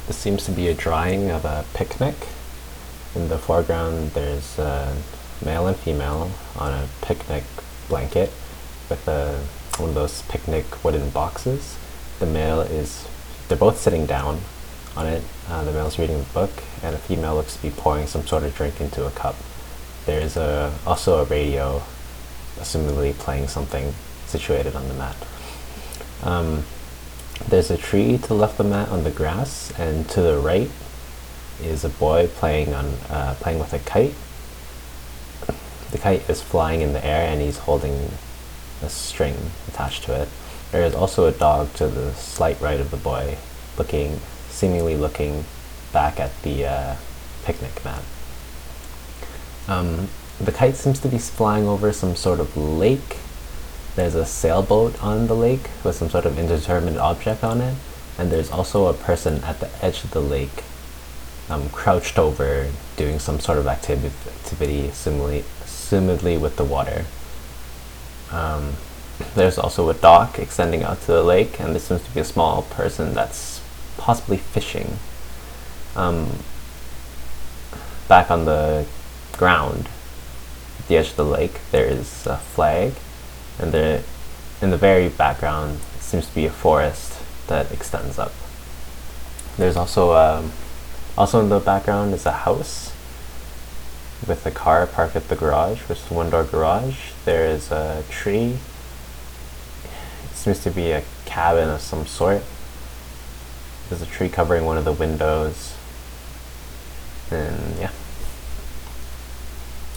This seems to be a drawing of a picnic. In the foreground, there's a male and female on a picnic blanket with one of those picnic wooden boxes. The male is, they're both sitting down on it. The male's reading a book, and the female looks to be pouring some sort of drink into a cup. There's also a radio, assumably playing something situated on the mat. There's a tree to the left of the mat on the grass, and to the right is a boy playing with a kite. The kite is flying in the air, and he's holding a string attached to it. There is also a dog to the slight right of the boy, seemingly looking back at the picnic mat. The kite seems to be flying over some sort of lake. There's a sailboat on the lake with some sort of indeterminate object on it, and there's also a person at the edge of the lake, crouched over, doing some sort of activity, assumedly with the water. There's also a dock extending out to the lake, and there seems to be a small person that's possibly fishing. Back on the ground, at the edge of the lake, there is a flag, and in the very background seems to be a forest that extends up. There's also in the background is a house with a car parked at the garage, which is a one-door garage. There is a tree. It seems to be a cabin of some sort. There's a tree covering one of the windows. And yeah.